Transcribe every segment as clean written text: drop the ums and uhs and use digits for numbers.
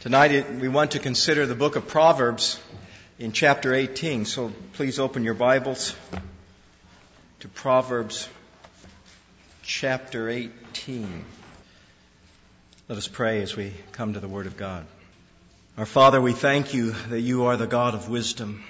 Tonight we want to consider the book of Proverbs in chapter 18. So please open your Bibles to Proverbs chapter 18. Let us pray as we come to the Word of God. Our Father, we thank you that you are the God of wisdom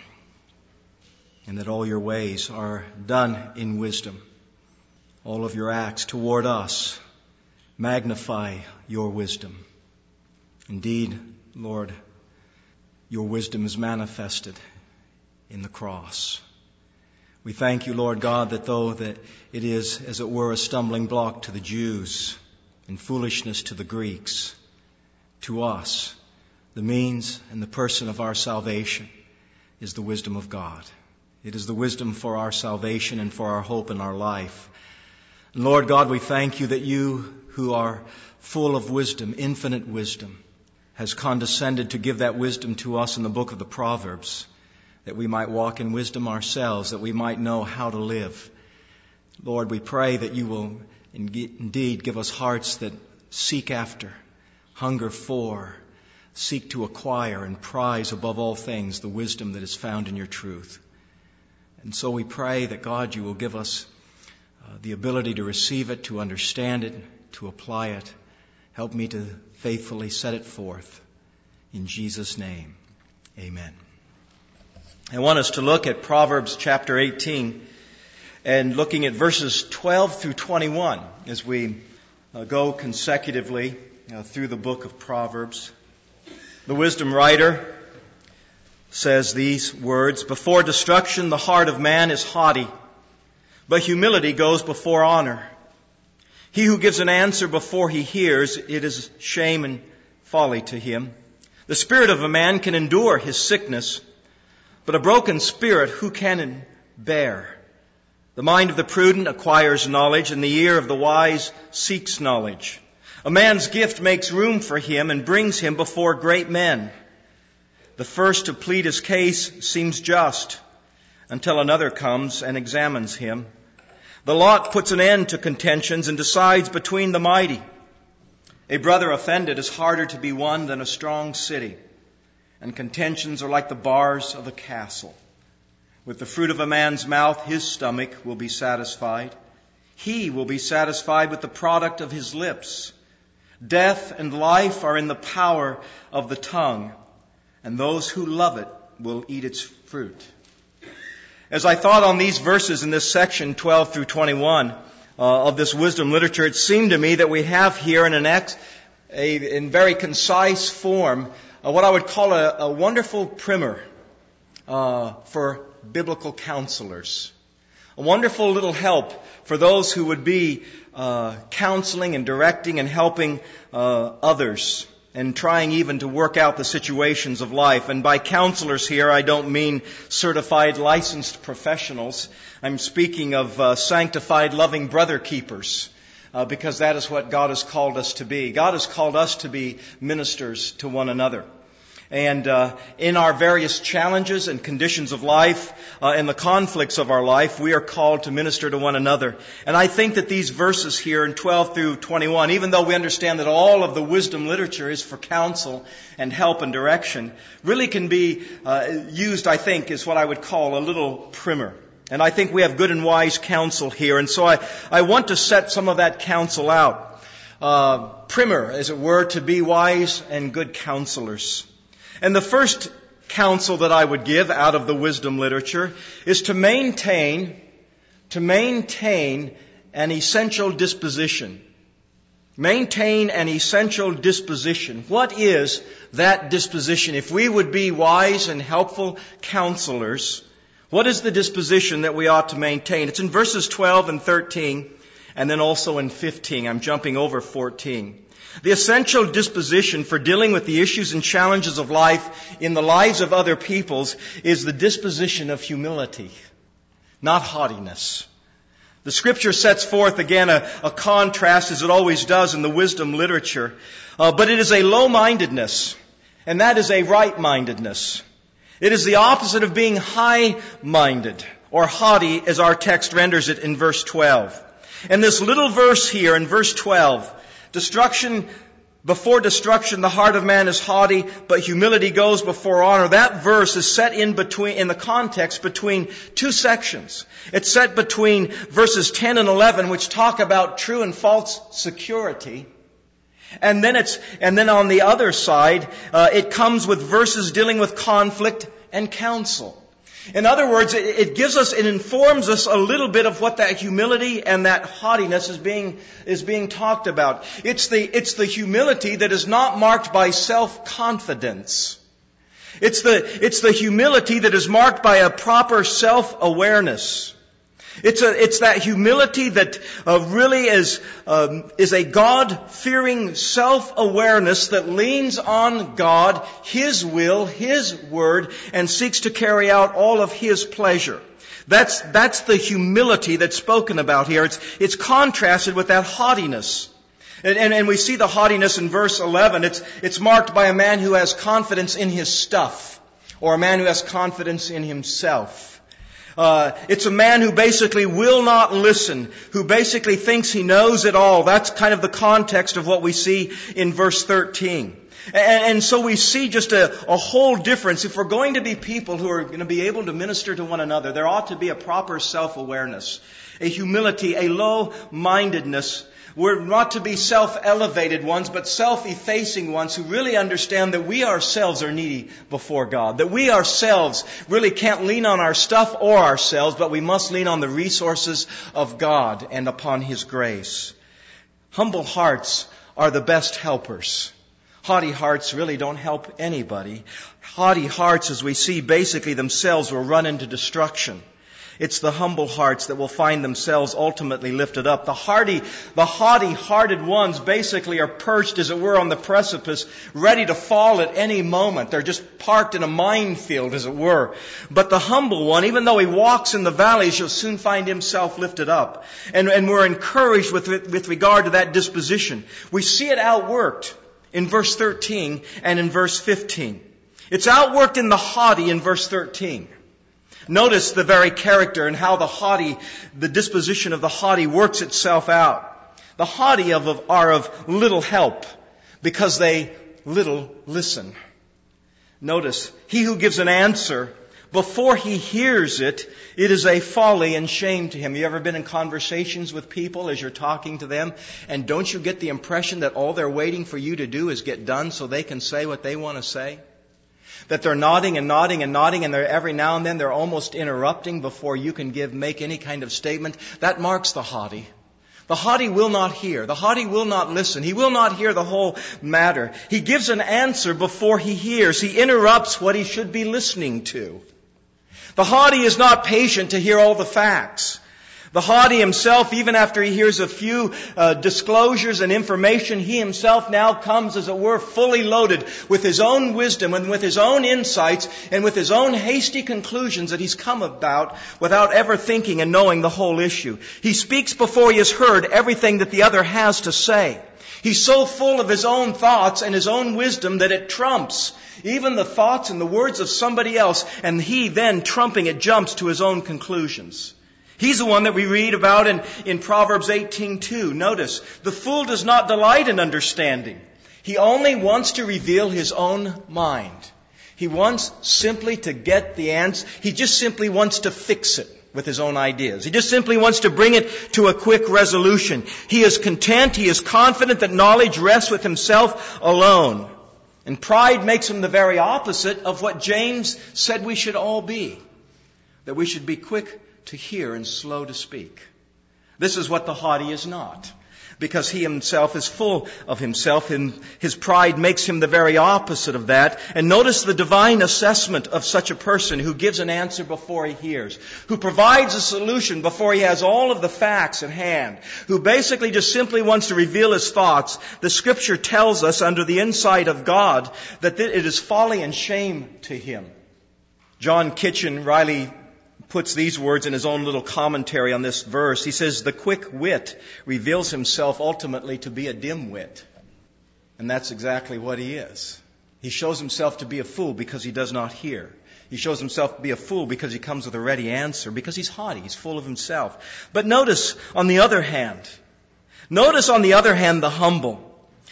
and that all your ways are done in wisdom. All of your acts toward us magnify your wisdom. Indeed, Lord, your wisdom is manifested in the cross. We thank you, Lord God, that though that it is, as it were, a stumbling block to the Jews and foolishness to the Greeks, to us, the means and the person of our salvation is the wisdom of God. It is the wisdom for our salvation and for our hope in our life. And Lord God, we thank you that you, who are full of wisdom, infinite wisdom, has condescended to give that wisdom to us in the book of the Proverbs, that we might walk in wisdom ourselves, that we might know how to live. Lord, we pray that you will indeed give us hearts that seek after, hunger for, seek to acquire and prize above all things the wisdom that is found in your truth. And so we pray that, God, you will give us the ability to receive it, to understand it, to apply it. Help me to faithfully set it forth. In Jesus' name, amen. I want us to look at Proverbs chapter 18 and looking at verses 12 through 21 as we go consecutively through the book of Proverbs. The wisdom writer says these words, "Before destruction the heart of man is haughty, but humility goes before honor. He who gives an answer before he hears, it is shame and folly to him. The spirit of a man can endure his sickness, but a broken spirit who can bear? The mind of the prudent acquires knowledge, and the ear of the wise seeks knowledge. A man's gift makes room for him and brings him before great men. The first to plead his case seems just, until another comes and examines him. The lot puts an end to contentions and decides between the mighty. A brother offended is harder to be won than a strong city, and contentions are like the bars of a castle. With the fruit of a man's mouth, his stomach will be satisfied. He will be satisfied with the product of his lips. Death and life are in the power of the tongue, and those who love it will eat its fruit." As I thought on these verses in this section, 12 through 21, of this wisdom literature, it seemed to me that we have here in very concise form what I would call a wonderful primer for biblical counselors. A wonderful little help for those who would be counseling and directing and helping others, and trying even to work out the situations of life. And by counselors here, I don't mean certified licensed professionals. I'm speaking of sanctified loving brother keepers, because that is what God has called us to be. God has called us to be ministers to one another. And in our various challenges and conditions of life, and the conflicts of our life, we are called to minister to one another. And I think that these verses here in 12 through 21, even though we understand that all of the wisdom literature is for counsel and help and direction, really can be used, I think, as what I would call a little primer. And I think we have good and wise counsel here. And so I want to set some of that counsel out. Primer, as it were, to be wise and good counselors. And the first counsel that I would give out of the wisdom literature is to maintain an essential disposition. Maintain an essential disposition. What is that disposition? If we would be wise and helpful counselors, what is the disposition that we ought to maintain? It's in verses 12 and 13, and then also in 15. I'm jumping over 14. The essential disposition for dealing with the issues and challenges of life in the lives of other peoples is the disposition of humility, not haughtiness. The Scripture sets forth again a contrast, as it always does in the wisdom literature, but it is a low-mindedness, and that is a right-mindedness. It is the opposite of being high-minded, or haughty, as our text renders it in verse 12. And this little verse here in verse 12, destruction Before destruction, the heart of man is haughty, but humility goes before honor. That verse is set in the context between two sections. It's set between verses 10 and 11, which talk about true and false security. And then on the other side, it comes with verses dealing with conflict and counsel. In other words, it informs us a little bit of what that humility and that haughtiness is being talked about. It's the humility that is not marked by self-confidence. It's the humility that is marked by a proper self-awareness. It's that humility that really is a God-fearing self-awareness that leans on God, His will, His word, and seeks to carry out all of His pleasure. That's the humility that's spoken about here. It's contrasted with that haughtiness. And we see the haughtiness in verse 11. It's marked by a man who has confidence in his stuff, or a man who has confidence in himself. It's a man who basically will not listen, who basically thinks he knows it all. That's kind of the context of what we see in verse 13. And so we see just a whole difference. If we're going to be people who are going to be able to minister to one another, there ought to be a proper self-awareness, a humility, a low-mindedness. We're not to be self-elevated ones, but self-effacing ones who really understand that we ourselves are needy before God. That we ourselves really can't lean on our stuff or ourselves, but we must lean on the resources of God and upon His grace. Humble hearts are the best helpers. Haughty hearts really don't help anybody. Haughty hearts, as we see, basically themselves will run into destruction. It's the humble hearts that will find themselves ultimately lifted up. The haughty-hearted ones basically are perched, as it were, on the precipice, ready to fall at any moment. They're just parked in a minefield, as it were. But the humble one, even though he walks in the valleys, you'll soon find himself lifted up. And we're encouraged with regard to that disposition. We see it outworked in verse 13 and in verse 15. It's outworked in the haughty in verse 13. Notice the very character and how the disposition of the haughty works itself out. The haughty are of little help because they little listen. Notice, he who gives an answer before he hears it, it is a folly and shame to him. You ever been in conversations with people as you're talking to them, and don't you get the impression that all they're waiting for you to do is get done so they can say what they want to say? That they're nodding and nodding and nodding, and every now and then they're almost interrupting before you can make any kind of statement. That marks the haughty. The haughty will not hear. The haughty will not listen. He will not hear the whole matter. He gives an answer before he hears. He interrupts what he should be listening to. The haughty is not patient to hear all the facts. The haughty himself, even after he hears a few disclosures and information, he himself now comes, as it were, fully loaded with his own wisdom and with his own insights and with his own hasty conclusions that he's come about without ever thinking and knowing the whole issue. He speaks before he has heard everything that the other has to say. He's so full of his own thoughts and his own wisdom that it trumps even the thoughts and the words of somebody else, and he then, trumping it, jumps to his own conclusions. He's the one that we read about in Proverbs 18:2. Notice, the fool does not delight in understanding. He only wants to reveal his own mind. He wants simply to get the answer. He just simply wants to fix it with his own ideas. He just simply wants to bring it to a quick resolution. He is content, he is confident that knowledge rests with himself alone. And pride makes him the very opposite of what James said we should all be. That we should be quick to hear and slow to speak. This is what the haughty is not. Because he himself is full of himself, and his pride makes him the very opposite of that. And notice the divine assessment of such a person who gives an answer before he hears, who provides a solution before he has all of the facts at hand, who basically just simply wants to reveal his thoughts. The Scripture tells us under the insight of God that it is folly and shame to him. John Kitchen Riley puts these words in his own little commentary on this verse. He says, the quick wit reveals himself ultimately to be a dim wit. And that's exactly what he is. He shows himself to be a fool because he does not hear. He shows himself to be a fool because he comes with a ready answer, because he's haughty, he's full of himself. But notice on the other hand, the humble.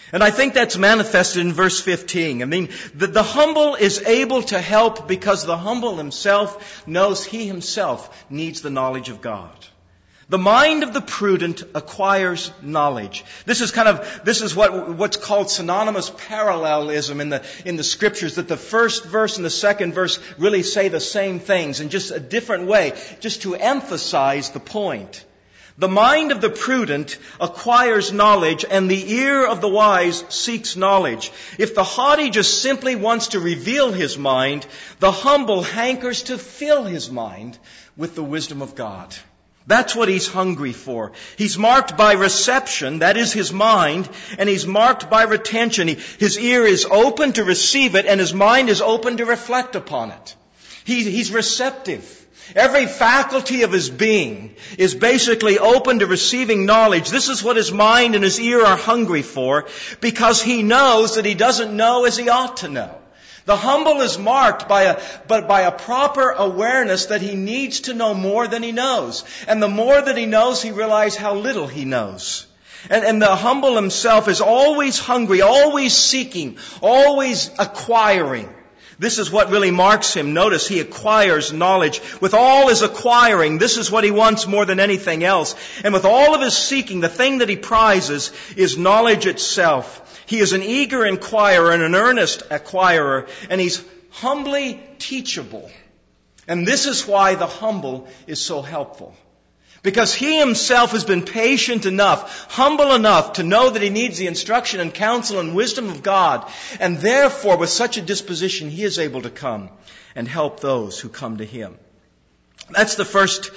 And I think that's manifested in verse 15. I mean, the humble is able to help because the humble himself knows he himself needs the knowledge of God. The mind of the prudent acquires knowledge. This is what's called synonymous parallelism in the scriptures, that the first verse and the second verse really say the same things in just a different way, just to emphasize the point. The mind of the prudent acquires knowledge, and the ear of the wise seeks knowledge. If the haughty just simply wants to reveal his mind, the humble hankers to fill his mind with the wisdom of God. That's what he's hungry for. He's marked by reception, that is his mind, and he's marked by retention. His ear is open to receive it, and his mind is open to reflect upon it. He's receptive. Every faculty of his being is basically open to receiving knowledge. This is what his mind and his ear are hungry for, because he knows that he doesn't know as he ought to know. The humble is marked by a proper awareness that he needs to know more than he knows. And the more that he knows, he realizes how little he knows. And the humble himself is always hungry, always seeking, always acquiring. This is what really marks him. Notice he acquires knowledge. With all his acquiring, this is what he wants more than anything else. And with all of his seeking, the thing that he prizes is knowledge itself. He is an eager inquirer and an earnest acquirer, and he's humbly teachable. And this is why the humble is so helpful. Because he himself has been patient enough, humble enough to know that he needs the instruction and counsel and wisdom of God. And therefore, with such a disposition, he is able to come and help those who come to him. That's the first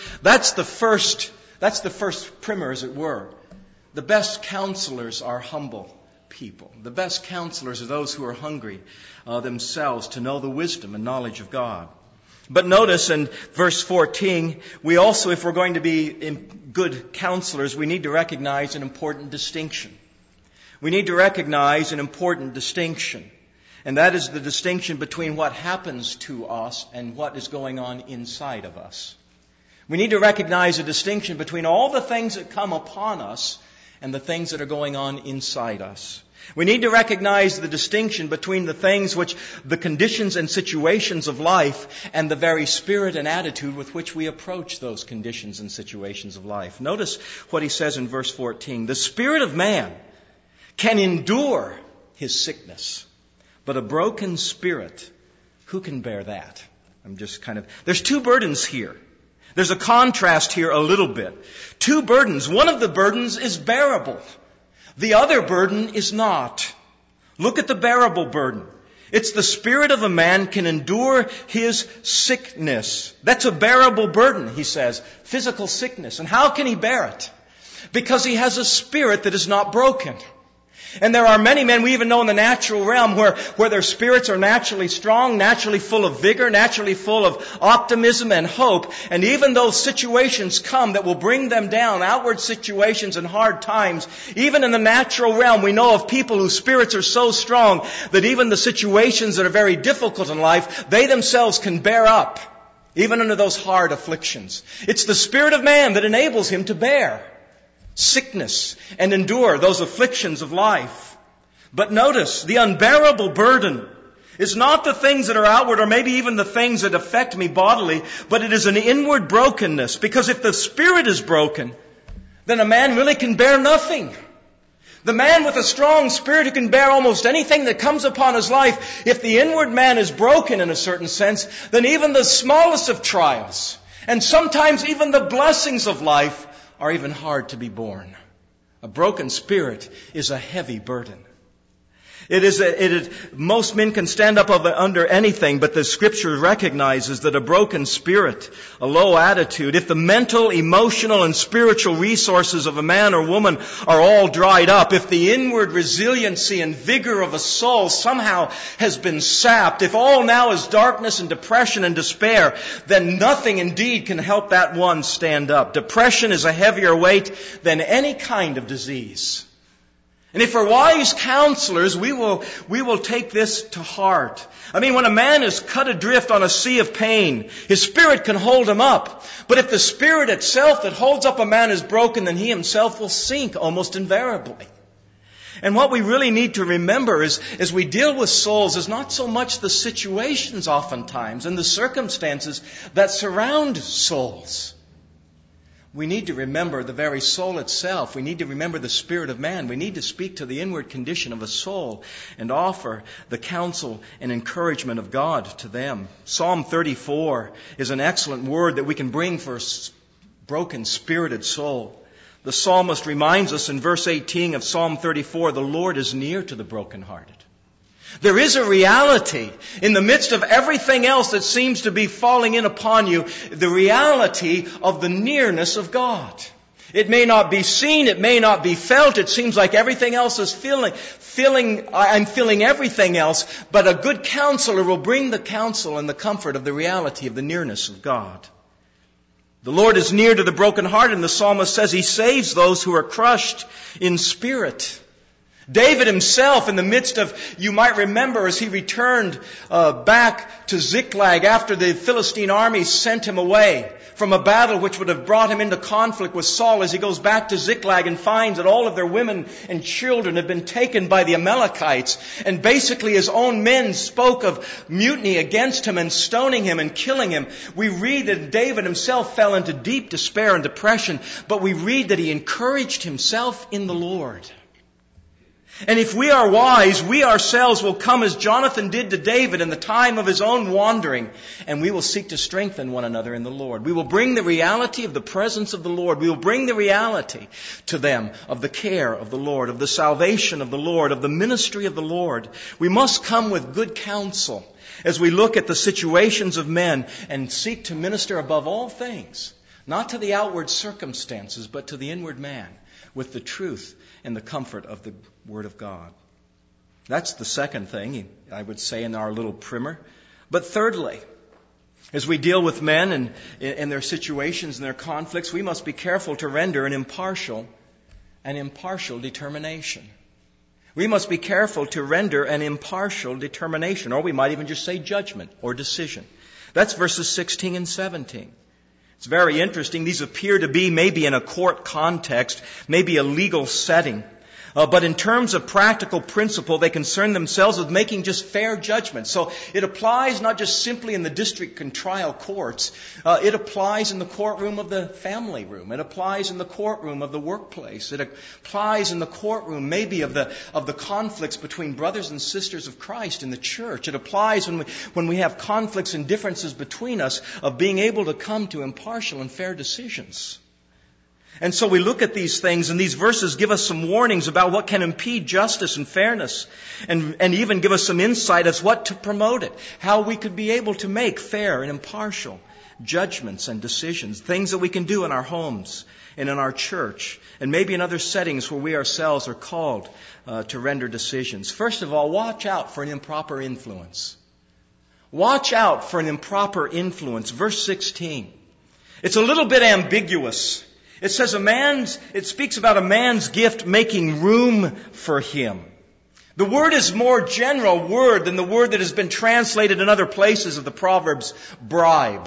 primer, as it were. The best counselors are humble people. The best counselors are those who are hungry themselves to know the wisdom and knowledge of God. But notice in verse 14, we also, if we're going to be good counselors, we need to recognize an important distinction. We need to recognize an important distinction. And that is the distinction between what happens to us and what is going on inside of us. We need to recognize a distinction between all the things that come upon us and the things that are going on inside us. We need to recognize the distinction between the things which, the conditions and situations of life, and the very spirit and attitude with which we approach those conditions and situations of life. Notice what he says in verse 14. The spirit of man can endure his sickness, but a broken spirit, who can bear that? There's two burdens here. There's a contrast here a little bit. Two burdens. One of the burdens is bearable. The other burden is not. Look at the bearable burden. It's the spirit of a man can endure his sickness. That's a bearable burden, he says. Physical sickness. And how can he bear it? Because he has a spirit that is not broken. And there are many men we even know in the natural realm where their spirits are naturally strong, naturally full of vigor, naturally full of optimism and hope. And even those situations come that will bring them down, outward situations and hard times, even in the natural realm, we know of people whose spirits are so strong that even the situations that are very difficult in life, they themselves can bear up, even under those hard afflictions. It's the spirit of man that enables him to bear sickness and endure those afflictions of life. But notice, the unbearable burden is not the things that are outward or maybe even the things that affect me bodily, but it is an inward brokenness. Because if the spirit is broken, then a man really can bear nothing. The man with a strong spirit who can bear almost anything that comes upon his life, if the inward man is broken in a certain sense, then even the smallest of trials, and sometimes even the blessings of life, are even hard to be borne. A broken spirit is a heavy burden. Most men can stand up under anything, but the Scripture recognizes that a broken spirit, a low attitude, if the mental, emotional, and spiritual resources of a man or woman are all dried up, if the inward resiliency and vigor of a soul somehow has been sapped, if all now is darkness and depression and despair, then nothing indeed can help that one stand up. Depression is a heavier weight than any kind of disease. And if we're wise counselors, we will take this to heart. I mean, when a man is cut adrift on a sea of pain, his spirit can hold him up. But if the spirit itself that holds up a man is broken, then he himself will sink almost invariably. And what we really need to remember is, as we deal with souls, is not so much the situations oftentimes and the circumstances that surround souls. We need to remember the very soul itself. We need to remember the spirit of man. We need to speak to the inward condition of a soul and offer the counsel and encouragement of God to them. Psalm 34 is an excellent word that we can bring for a broken, spirited soul. The psalmist reminds us in verse 18 of Psalm 34, the Lord is near to the brokenhearted. There is a reality in the midst of everything else that seems to be falling in upon you, the reality of the nearness of God. It may not be seen, it may not be felt, it seems like everything else is I'm feeling everything else, but a good counselor will bring the counsel and the comfort of the reality of the nearness of God. The Lord is near to the brokenhearted, and the psalmist says He saves those who are crushed in spirit. David himself, in the midst of, you might remember, as he returned back to Ziklag after the Philistine army sent him away from a battle which would have brought him into conflict with Saul, as he goes back to Ziklag and finds that all of their women and children have been taken by the Amalekites. And basically his own men spoke of mutiny against him and stoning him and killing him. We read that David himself fell into deep despair and depression, but we read that he encouraged himself in the Lord. And if we are wise, we ourselves will come as Jonathan did to David in the time of his own wandering, and we will seek to strengthen one another in the Lord. We will bring the reality of the presence of the Lord. We will bring the reality to them of the care of the Lord, of the salvation of the Lord, of the ministry of the Lord. We must come with good counsel as we look at the situations of men and seek to minister above all things, not to the outward circumstances, but to the inward man, with the truth and the comfort of the Word of God. That's the second thing, I would say, in our little primer. But thirdly, as we deal with men and their situations and their conflicts, we must be careful to render an impartial determination. We must be careful to render an impartial determination, or we might even just say judgment or decision. That's verses 16 and 17. It's very interesting. These appear to be maybe in a court context, maybe a legal setting. But in terms of practical principle, they concern themselves with making just fair judgments. So it applies not just simply in the district and trial courts. It applies in the courtroom of the family room. It applies in the courtroom of the workplace. It applies in the courtroom maybe of the conflicts between brothers and sisters of Christ in the church. It applies when we have conflicts and differences between us, of being able to come to impartial and fair decisions. And so we look at these things, and these verses give us some warnings about what can impede justice and fairness, and even give us some insight as what to promote it, how we could be able to make fair and impartial judgments and decisions, things that we can do in our homes and in our church, and maybe in other settings where we ourselves are called to render decisions. First of all, watch out for an improper influence. Watch out for an improper influence. Verse 16. It's a little bit ambiguous. It says it speaks about a man's gift making room for him. The word is more general word than the word that has been translated in other places of the Proverbs, bribe.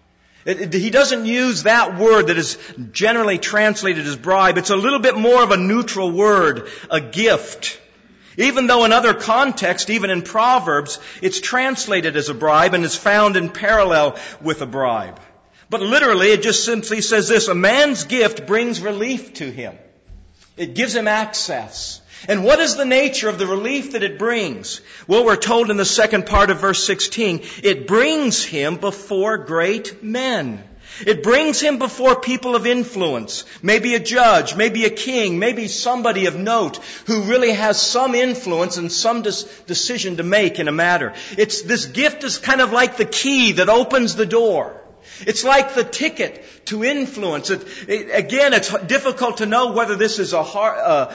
He doesn't use that word that is generally translated as bribe. It's a little bit more of a neutral word, a gift. Even though in other contexts, even in Proverbs, it's translated as a bribe and is found in parallel with a bribe. But literally, it just simply says this: a man's gift brings relief to him. It gives him access. And what is the nature of the relief that it brings? Well, we're told in the second part of verse 16, it brings him before great men. It brings him before people of influence, maybe a judge, maybe a king, maybe somebody of note who really has some influence and some decision to make in a matter. This gift is kind of like the key that opens the door. It's like the ticket to influence. Again, it's difficult to know whether this is a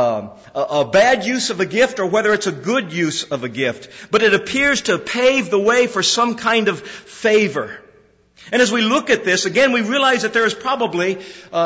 bad use of a gift or whether it's a good use of a gift. But it appears to pave the way for some kind of favor. And as we look at this, again, we realize that there is probably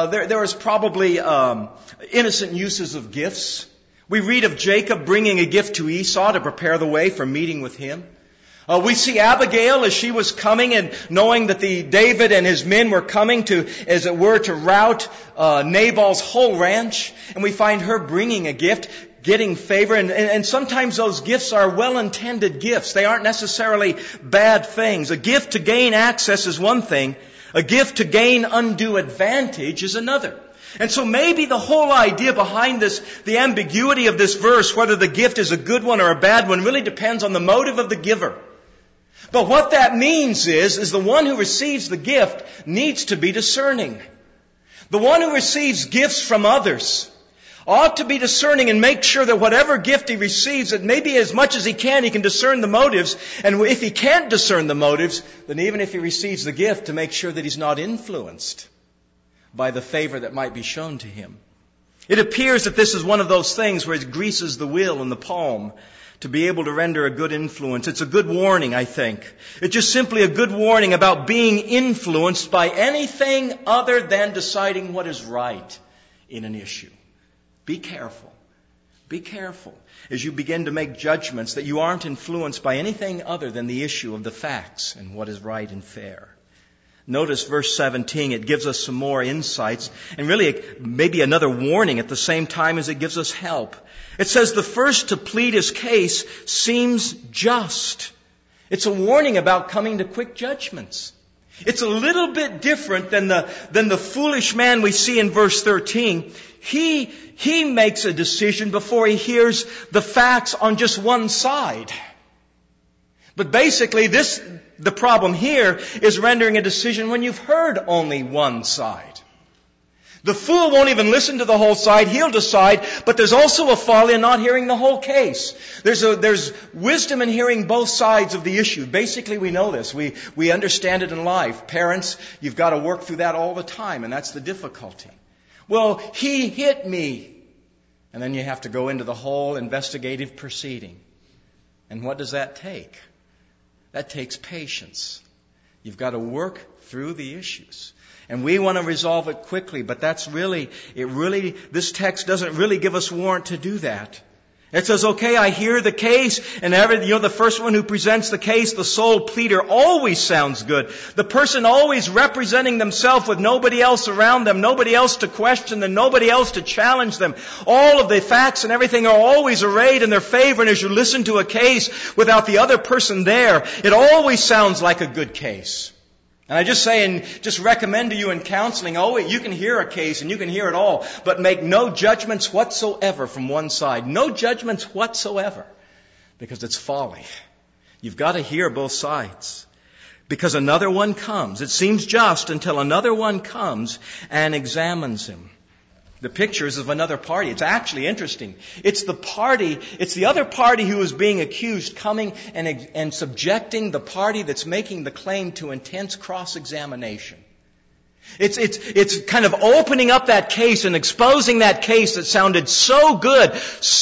innocent uses of gifts. We read of Jacob bringing a gift to Esau to prepare the way for meeting with him. We see Abigail as she was coming and knowing that David and his men were coming to, as it were, to rout Nabal's whole ranch. And we find her bringing a gift. getting favor. And sometimes those gifts are well-intended gifts. They aren't necessarily bad things. A gift to gain access is one thing. A gift to gain undue advantage is another. And so maybe the whole idea behind this, the ambiguity of this verse, whether the gift is a good one or a bad one, really depends on the motive of the giver. But what that means is the one who receives the gift needs to be discerning. The one who receives gifts from others ought to be discerning and make sure that whatever gift he receives, that maybe as much as he can discern the motives. And if he can't discern the motives, then even if he receives the gift, to make sure that he's not influenced by the favor that might be shown to him. It appears that this is one of those things where it greases the wheel and the palm to be able to render a good influence. It's a good warning, I think. It's just simply a good warning about being influenced by anything other than deciding what is right in an issue. Be careful. Be careful as you begin to make judgments that you aren't influenced by anything other than the issue of the facts and what is right and fair. Notice verse 17, it gives us some more insights and really maybe another warning at the same time as it gives us help. It says the first to plead his case seems just. It's a warning about coming to quick judgments. It's a little bit different than the foolish man we see in verse 13. He makes a decision before he hears the facts on just one side. But basically the problem here is rendering a decision when you've heard only one side. The fool won't even listen to the whole side. He'll decide, but there's also a folly in not hearing the whole case. There's wisdom in hearing both sides of the issue. Basically, we know this. We understand it in life. Parents, you've got to work through that all the time, and that's the difficulty. Well, he hit me. And then you have to go into the whole investigative proceeding. And what does that take? That takes patience. You've got to work through the issues. And we want to resolve it quickly, but this text doesn't really give us warrant to do that. It says, okay, I hear the case, and the first one who presents the case, the sole pleader, always sounds good. The person always representing themselves with nobody else around them, nobody else to question them, nobody else to challenge them. All of the facts and everything are always arrayed in their favor, and as you listen to a case without the other person there, it always sounds like a good case. And I just say and just recommend to you in counseling, you can hear a case and you can hear it all, but make no judgments whatsoever from one side. No judgments whatsoever. Because it's folly. You've got to hear both sides. Because another one comes. It seems just until another one comes and examines him. The picture is of another party. It's actually interesting. It's the other party who is being accused coming and subjecting the party that's making the claim to intense cross-examination. It's kind of opening up that case and exposing that case that sounded so good,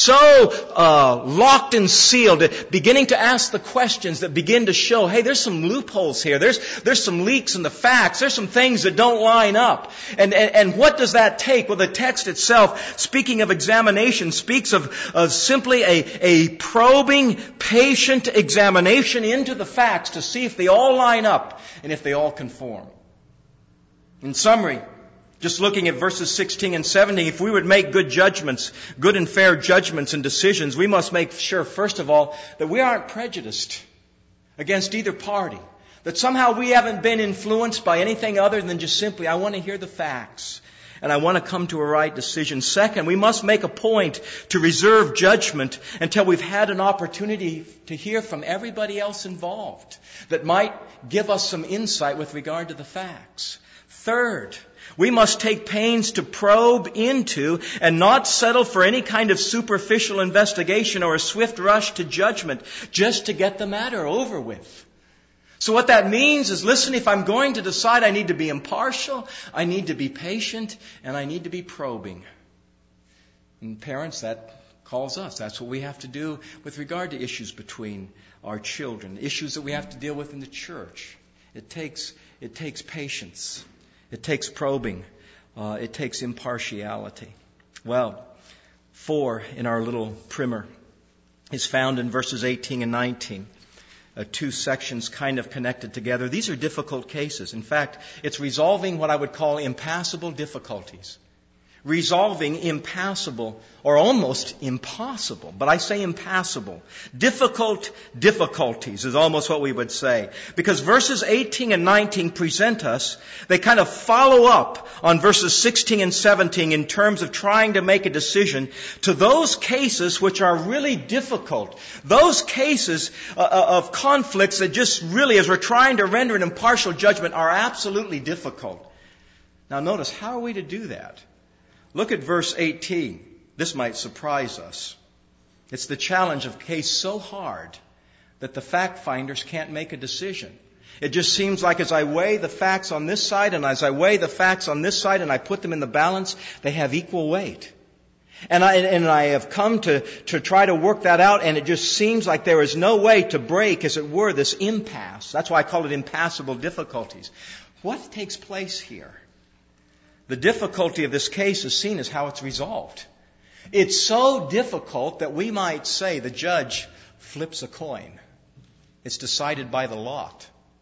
so locked and sealed, beginning to ask the questions that begin to show, hey, there's some loopholes here. There's some leaks in the facts. There's some things that don't line up. And what does that take? Well, the text itself, speaking of examination, speaks of simply a probing, patient examination into the facts to see if they all line up and if they all conform. In summary, just looking at verses 16 and 17, if we would make good judgments, good and fair judgments and decisions, we must make sure, first of all, that we aren't prejudiced against either party. That somehow we haven't been influenced by anything other than just simply, I want to hear the facts and I want to come to a right decision. Second, we must make a point to reserve judgment until we've had an opportunity to hear from everybody else involved that might give us some insight with regard to the facts. Third, we must take pains to probe into and not settle for any kind of superficial investigation or a swift rush to judgment just to get the matter over with. So what that means is, listen, if I'm going to decide, I need to be impartial, I need to be patient, and I need to be probing. And parents, that calls us. That's what we have to do with regard to issues between our children, issues that we have to deal with in the church. It takes patience. It takes probing. It takes impartiality. Well, 4 in our little primer is found in verses 18 and 19. Two sections kind of connected together. These are difficult cases. In fact, it's resolving what I would call impassable difficulties. resolving impassable or almost impossible, but I say impassable, difficult difficulties is almost what we would say. Because verses 18 and 19 present us, they kind of follow up on verses 16 and 17 in terms of trying to make a decision to those cases which are really difficult. Those cases of conflicts that just really, as we're trying to render an impartial judgment, are absolutely difficult. Now notice, how are we to do that? Look at verse 18. This might surprise us. It's the challenge of a case so hard that the fact finders can't make a decision. It just seems like as I weigh the facts on this side and as I weigh the facts on this side and I put them in the balance, they have equal weight. And I have come to try to work that out, and it just seems like there is no way to break, as it were, this impasse. That's why I call it impassable difficulties. What takes place here? The difficulty of this case is seen as how it's resolved. It's so difficult that we might say the judge flips a coin. It's decided by the lot.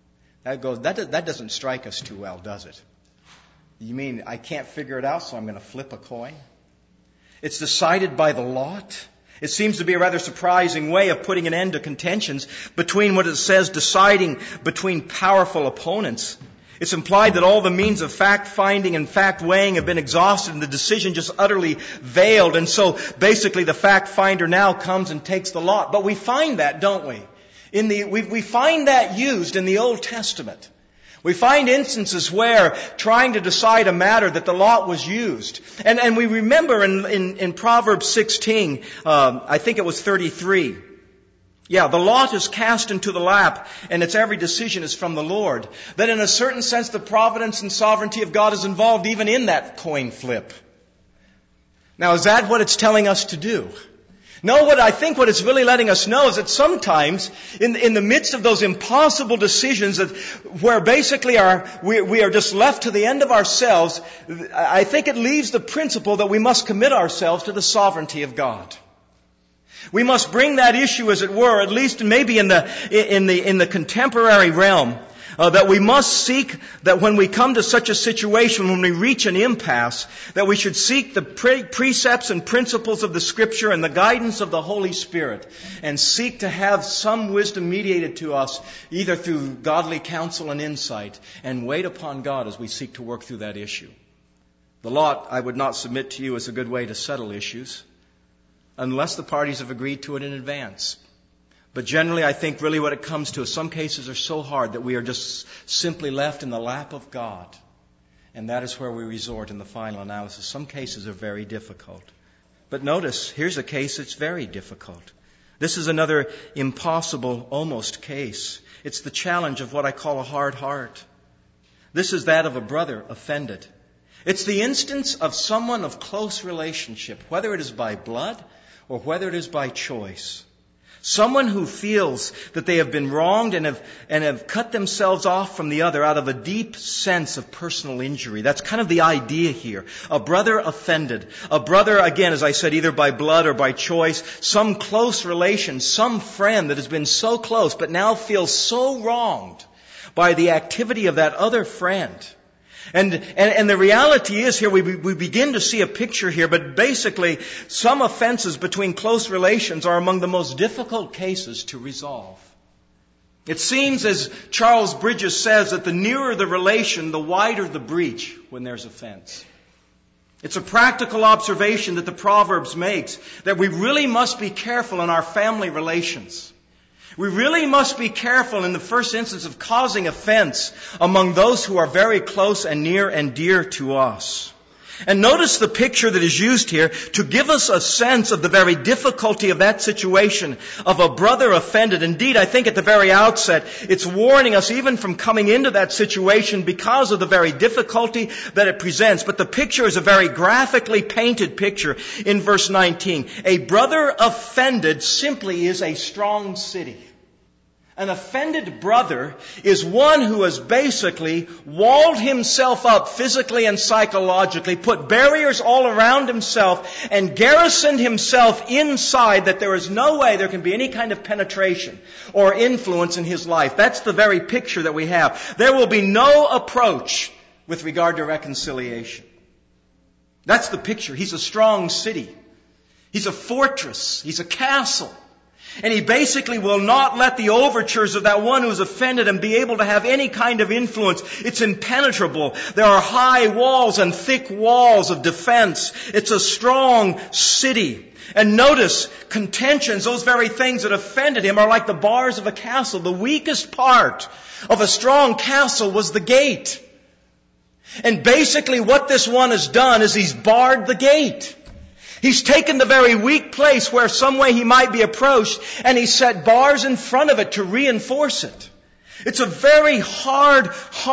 That doesn't strike us too well, does it? You mean I can't figure it out, so I'm going to flip a coin? It's decided by the lot. It seems to be a rather surprising way of putting an end to contentions between what it says deciding between powerful opponents. It's implied that all the means of fact-finding and fact-weighing have been exhausted and the decision just utterly veiled. And so basically the fact-finder now comes and takes the lot. But we find that, don't we? We find that used in the Old Testament. We find instances where trying to decide a matter that the lot was used. And we remember in Proverbs 16, I think it was 33, the lot is cast into the lap, and its every decision is from the Lord. That in a certain sense, the providence and sovereignty of God is involved even in that coin flip. Now, is that what it's telling us to do? No, I think what it's really letting us know is that sometimes, in the midst of those impossible decisions where basically we are just left to the end of ourselves, I think it leaves the principle that we must commit ourselves to the sovereignty of God. We must bring that issue, as it were, at least maybe in the contemporary realm, that we must seek that when we come to such a situation, when we reach an impasse, that we should seek the precepts and principles of the Scripture and the guidance of the Holy Spirit, and seek to have some wisdom mediated to us, either through godly counsel and insight, and wait upon God as we seek to work through that issue. The lot, I would not submit to you, is a good way to settle issues, unless the parties have agreed to it in advance. But generally, I think really what it comes to is some cases are so hard that we are just simply left in the lap of God. And that is where we resort in the final analysis. Some cases are very difficult. But notice, here's a case that's very difficult. This is another impossible almost case. It's the challenge of what I call a hard heart. This is that of a brother offended. It's the instance of someone of close relationship, whether it is by blood or whether it is by choice. Someone who feels that they have been wronged and have cut themselves off from the other out of a deep sense of personal injury. That's kind of the idea here. A brother offended. A brother, again, as I said, either by blood or by choice. Some close relation, some friend that has been so close but now feels so wronged by the activity of that other friend. And the reality is here, we begin to see a picture here, but basically some offenses between close relations are among the most difficult cases to resolve. It seems, as Charles Bridges says, that the nearer the relation, the wider the breach when there's offense. It's a practical observation that the Proverbs makes, that we really must be careful in our family relations. We really must be careful in the first instance of causing offense among those who are very close and near and dear to us. And notice the picture that is used here to give us a sense of the very difficulty of that situation of a brother offended. Indeed, I think at the very outset, it's warning us even from coming into that situation because of the very difficulty that it presents. But the picture is a very graphically painted picture in verse 19. A brother offended simply is a strong city. An offended brother is one who has basically walled himself up physically and psychologically, put barriers all around himself, and garrisoned himself inside that there is no way there can be any kind of penetration or influence in his life. That's the very picture that we have. There will be no approach with regard to reconciliation. That's the picture. He's a strong city. He's a fortress. He's a castle. And he basically will not let the overtures of that one who's offended him be able to have any kind of influence. It's impenetrable. There are high walls and thick walls of defense. It's a strong city. And notice, contentions, those very things that offended him, are like the bars of a castle. The weakest part of a strong castle was the gate. And basically what this one has done is he's barred the gate. He's taken the very weak place where some way he might be approached, and he set bars in front of it to reinforce it. It's a very hard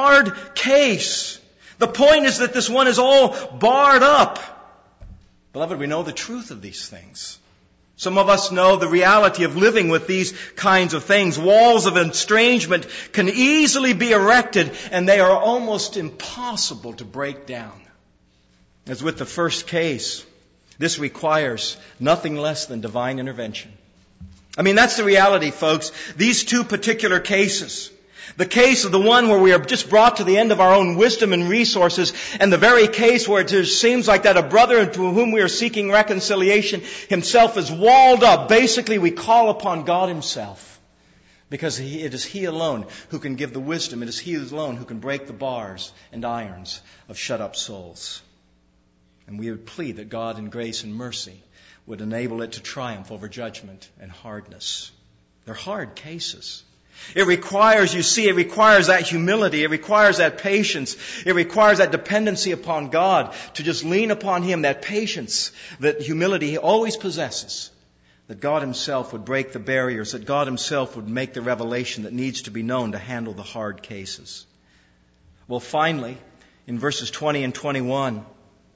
case. The point is that this one is all barred up. Beloved, we know the truth of these things. Some of us know the reality of living with these kinds of things. Walls of estrangement can easily be erected, and they are almost impossible to break down. As with the first case, this requires nothing less than divine intervention. I mean, that's the reality, folks. These two particular cases, the case of the one where we are just brought to the end of our own wisdom and resources, and the very case where it just seems like that a brother to whom we are seeking reconciliation himself is walled up. Basically, we call upon God Himself, because it is He alone who can give the wisdom. It is He alone who can break the bars and irons of shut-up souls. And we would plead that God in grace and mercy would enable it to triumph over judgment and hardness. They're hard cases. It requires that humility. It requires that patience. It requires that dependency upon God, to just lean upon Him, that patience, that humility He always possesses. That God Himself would break the barriers, that God Himself would make the revelation that needs to be known to handle the hard cases. Well, finally, in verses 20 and 21,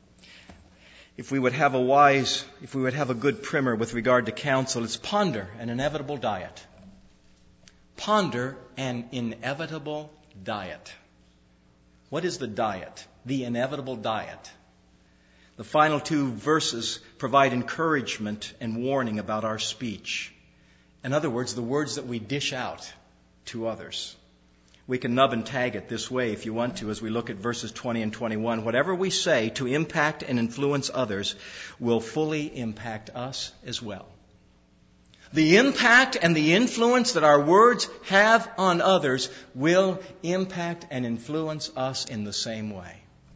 if we would have a good primer with regard to counsel, it's ponder an inevitable diet. Ponder an inevitable diet. What is the diet? The inevitable diet. The final two verses provide encouragement and warning about our speech. In other words, the words that we dish out to others. We can nub and tag it this way if you want to as we look at verses 20 and 21. Whatever we say to impact and influence others will fully impact us as well. The impact and the influence that our words have on others will impact and influence us in the same way.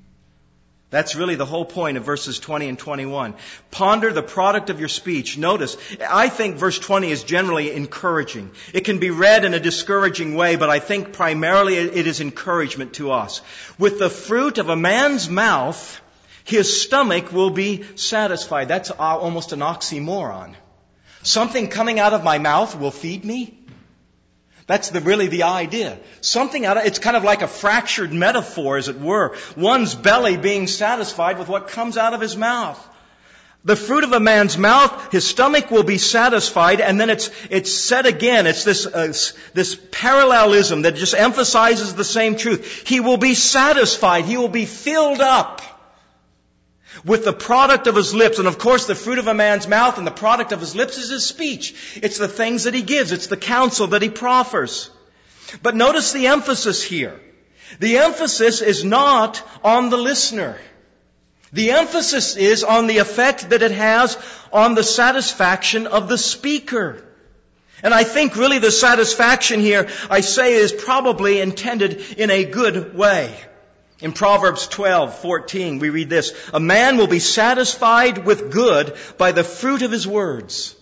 That's really the whole point of verses 20 and 21. Ponder the product of your speech. Notice, I think verse 20 is generally encouraging. It can be read in a discouraging way, but I think primarily it is encouragement to us. With the fruit of a man's mouth, his stomach will be satisfied. That's almost an oxymoron. Something coming out of my mouth will feed me? That's really the idea. It's kind of like a fractured metaphor, as it were. One's belly being satisfied with what comes out of his mouth. The fruit of a man's mouth, his stomach will be satisfied, and then it's said again. It's this parallelism that just emphasizes the same truth. He will be satisfied. He will be filled up with the product of his lips. And of course, the fruit of a man's mouth and the product of his lips is his speech. It's the things that he gives. It's the counsel that he proffers. But notice the emphasis here. The emphasis is not on the listener. The emphasis is on the effect that it has on the satisfaction of the speaker. And I think really the satisfaction here, I say, is probably intended in a good way. In Proverbs 12:14, we read this: a man will be satisfied with good by the fruit of his words.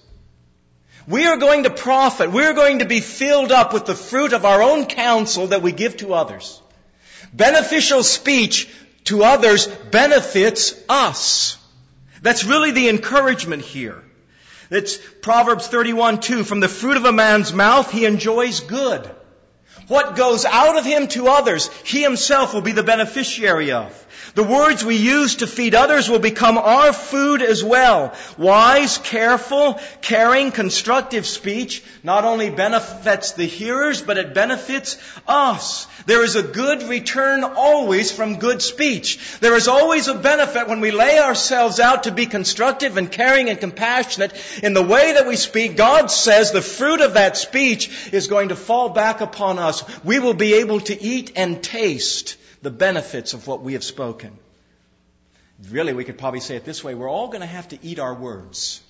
We are going to profit. We're going to be filled up with the fruit of our own counsel that we give to others. Beneficial speech to others benefits us. That's really the encouragement here. It's Proverbs 31:2, from the fruit of a man's mouth he enjoys good. What goes out of him to others, he himself will be the beneficiary of. The words we use to feed others will become our food as well. Wise, careful, caring, constructive speech not only benefits the hearers, but it benefits us. There is a good return always from good speech. There is always a benefit when we lay ourselves out to be constructive and caring and compassionate in the way that we speak. God says the fruit of that speech is going to fall back upon us. We will be able to eat and taste the benefits of what we have spoken. Really, we could probably say it this way. We're all going to have to eat our words.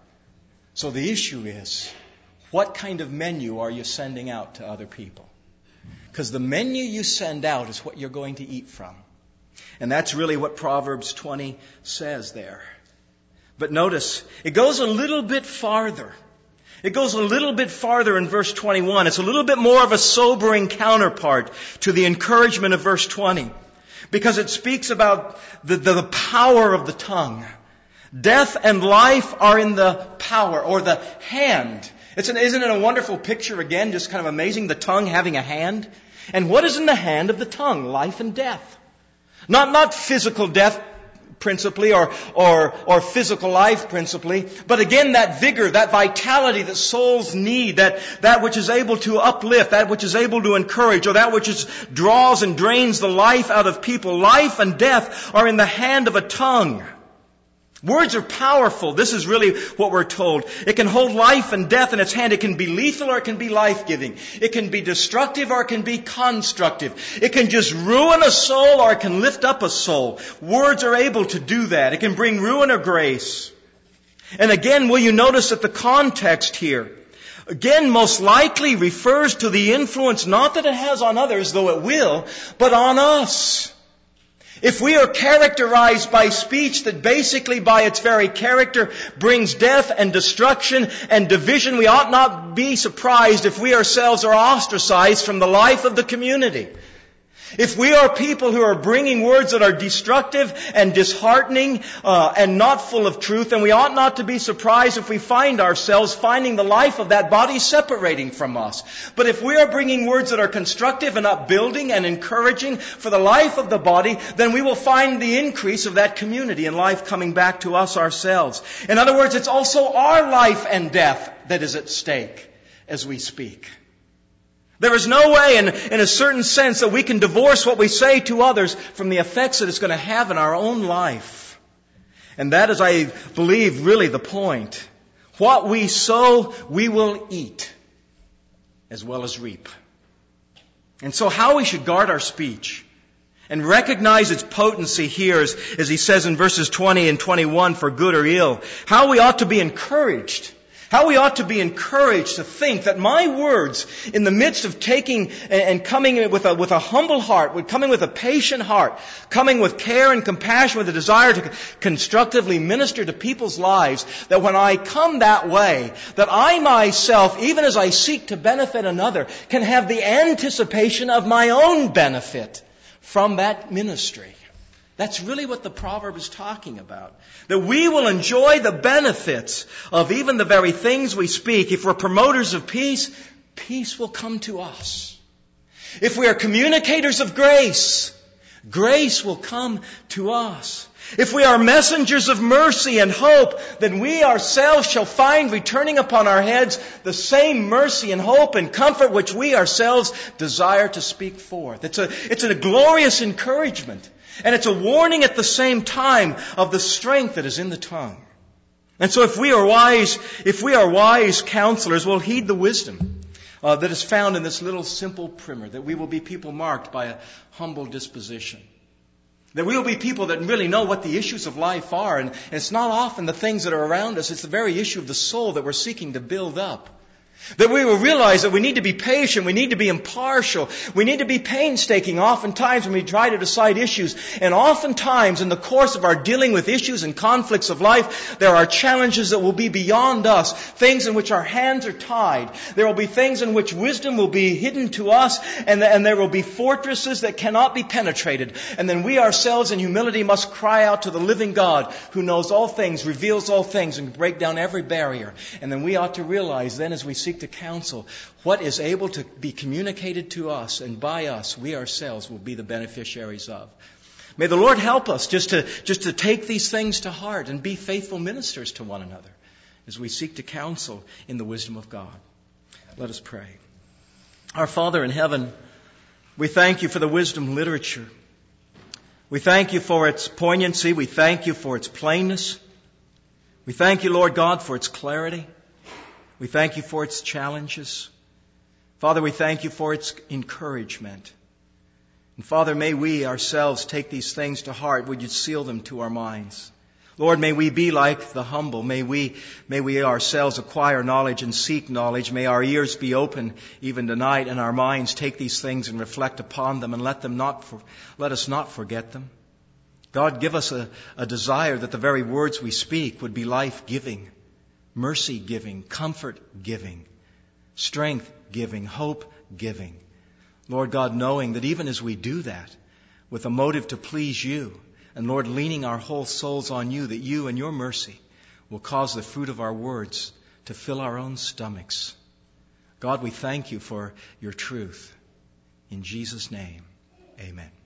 So the issue is, what kind of menu are you sending out to other people? Because the menu you send out is what you're going to eat from. And that's really what Proverbs 20 says there. But notice, it goes a little bit farther. It goes a little bit farther in verse 21. It's a little bit more of a sobering counterpart to the encouragement of verse 20. Because it speaks about the power of the tongue. Death and life are in the power, or the hand. Isn't it a wonderful picture again? Just kind of amazing, the tongue having a hand. And what is in the hand of the tongue? Life and death. Not physical death principally or physical life principally, but again that vigor, that vitality that souls need, that which is able to uplift, that which is able to encourage, or that which draws and drains the life out of people. Life and death are in the hand of a tongue. Words are powerful. This is really what we're told. It can hold life and death in its hand. It can be lethal or it can be life-giving. It can be destructive or it can be constructive. It can just ruin a soul or it can lift up a soul. Words are able to do that. It can bring ruin or grace. And again, will you notice that the context here, again, most likely refers to the influence, not that it has on others, though it will, but on us. If we are characterized by speech that basically by its very character brings death and destruction and division, we ought not be surprised if we ourselves are ostracized from the life of the community. If we are people who are bringing words that are destructive and disheartening and not full of truth, then we ought not to be surprised if we find ourselves finding the life of that body separating from us. But if we are bringing words that are constructive and upbuilding and encouraging for the life of the body, then we will find the increase of that community and life coming back to us ourselves. In other words, it's also our life and death that is at stake as we speak. There is no way in a certain sense that we can divorce what we say to others from the effects that it's going to have in our own life. And that is, I believe, really the point. What we sow, we will eat as well as reap. And so how we should guard our speech and recognize its potency here, as he says in verses 20 and 21, for good or ill. How we ought to be encouraged. How we ought to be encouraged to think that my words, in the midst of taking and coming with a humble heart, coming with a patient heart, coming with care and compassion, with a desire to constructively minister to people's lives, that when I come that way, that I myself, even as I seek to benefit another, can have the anticipation of my own benefit from that ministry. That's really what the proverb is talking about. That we will enjoy the benefits of even the very things we speak. If we're promoters of peace, peace will come to us. If we are communicators of grace, grace will come to us. If we are messengers of mercy and hope, then we ourselves shall find returning upon our heads the same mercy and hope and comfort which we ourselves desire to speak forth. It's a glorious encouragement. And it's a warning at the same time of the strength that is in the tongue. And so if we are wise counselors, we'll heed the wisdom that is found in this little simple primer, that we will be people marked by a humble disposition. That we will be people that really know what the issues of life are. And it's not often the things that are around us. It's the very issue of the soul that we're seeking to build up. That we will realize that we need to be patient, we need to be impartial, we need to be painstaking oftentimes when we try to decide issues. And oftentimes in the course of our dealing with issues and conflicts of life, there are challenges that will be beyond us, things in which our hands are tied. There will be things in which wisdom will be hidden to us, and there will be fortresses that cannot be penetrated. And then we ourselves in humility must cry out to the living God who knows all things, reveals all things, and break down every barrier. And then we ought to realize then as we seek to counsel, what is able to be communicated to us and by us, we ourselves will be the beneficiaries of. May the Lord help us just to take these things to heart and be faithful ministers to one another as we seek to counsel in the wisdom of God. Let us pray. Our Father in heaven, we thank you for the wisdom literature. We thank you for its poignancy. We thank you for its plainness. We thank you, Lord God, for its clarity. We thank you for its challenges. Father, we thank you for its encouragement. And Father, may we ourselves take these things to heart. Would you seal them to our minds? Lord, may we be like the humble. May we ourselves acquire knowledge and seek knowledge. May our ears be open even tonight and our minds take these things and reflect upon them and let us not forget them. God, give us a desire that the very words we speak would be life-giving, mercy-giving, comfort-giving, strength-giving, hope-giving. Lord God, knowing that even as we do that, with a motive to please you, and Lord, leaning our whole souls on you, that you and your mercy will cause the fruit of our words to fill our own stomachs. God, we thank you for your truth. In Jesus' name, amen.